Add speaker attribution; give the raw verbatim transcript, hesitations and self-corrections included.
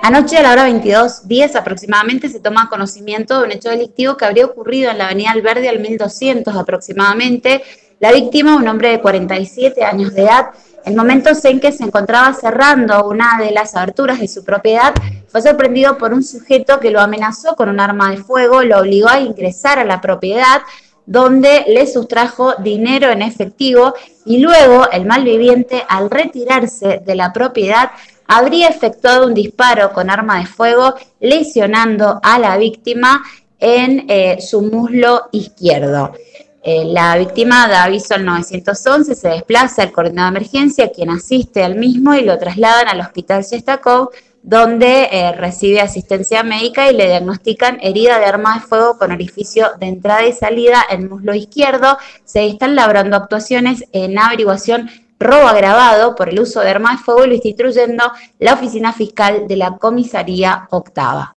Speaker 1: Anoche a la hora veintidós diez aproximadamente se toma conocimiento de un hecho delictivo que habría ocurrido en la avenida Alberdi al mil doscientos aproximadamente. La víctima, un hombre de cuarenta y siete años de edad, en momentos en que se encontraba cerrando una de las aberturas de su propiedad, fue sorprendido por un sujeto que lo amenazó con un arma de fuego, lo obligó a ingresar a la propiedad, donde le sustrajo dinero en efectivo y luego el malviviente, al retirarse de la propiedad, habría efectuado un disparo con arma de fuego, lesionando a la víctima en eh, su muslo izquierdo. Eh, la víctima da aviso al nueve once, se desplaza al coordinador de emergencia, quien asiste al mismo y lo trasladan al hospital Shestakov, donde eh, recibe asistencia médica y le diagnostican herida de arma de fuego con orificio de entrada y salida en muslo izquierdo. Se están labrando actuaciones en averiguación robo agravado por el uso de arma de fuego y lo está instruyendo la oficina fiscal de la comisaría octava.